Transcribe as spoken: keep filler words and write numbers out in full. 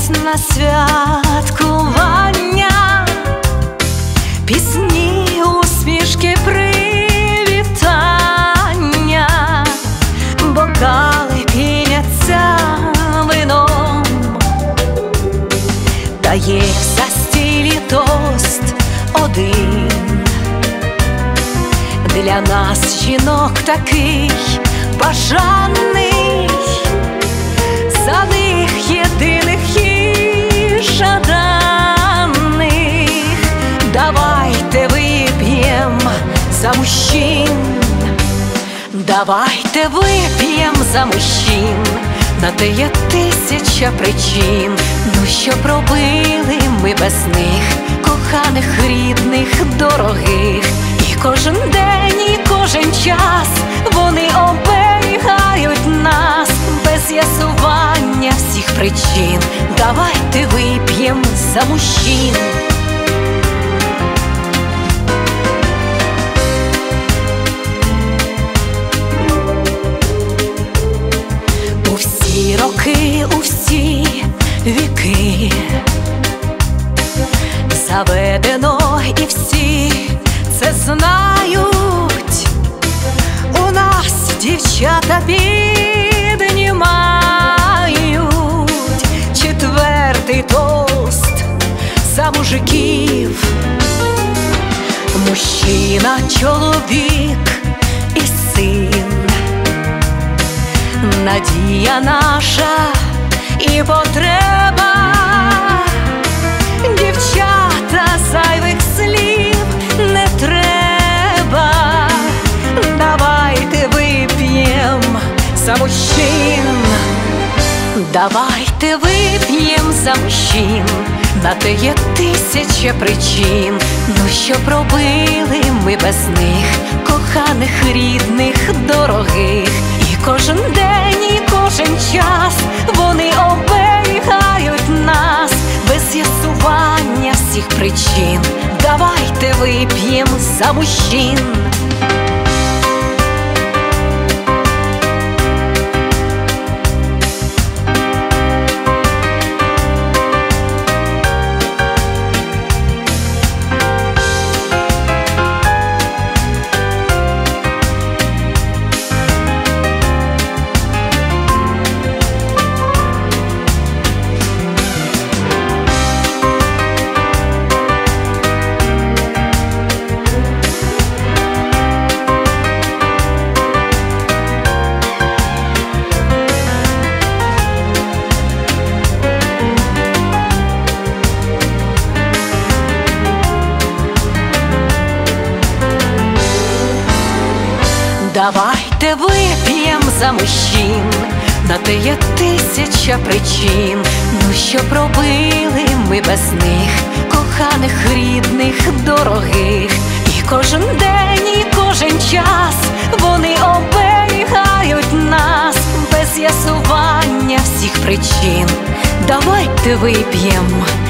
збирались на святкування, пісні, усмішки, привітання, бокали піняться вином, та є в застілі тост один. Для нас, жінок, такий бажаний, за них єдиних і жаданих. Давайте вип'єм за мужчин, давайте вип'єм за мужчин. На те є тисяча причин, ну що пробили ми без них, коханих, рідних, дорогих. І кожен день, і кожен час вони оберігають нас, без з'ясування всіх причин. Давайте вип'єм за мужчин. У всі роки, у всі віки заведено, і всі це знають. У нас дівчата піднімають четвертий тост за мужиків. Мужчина, чоловік і син, надія наша і потреба. Дівчата, зайвих слів не треба. Давайте вип'єм за мужчин, давайте вип'єм за мужчин. На те є тисяча причин, ну що пробили ми без них, коханих, рідних, дорогих. І кожен день, і кожен час вони оберігають нас, без з'ясування всіх причин. Давайте вип'єм за мужчин. Давайте вип'єм за мужчин, на те є тисяча причин, ну що пробили ми без них, коханих, рідних, дорогих. І кожен день, і кожен час вони оберігають нас, без з'ясування всіх причин. Давайте вип'єм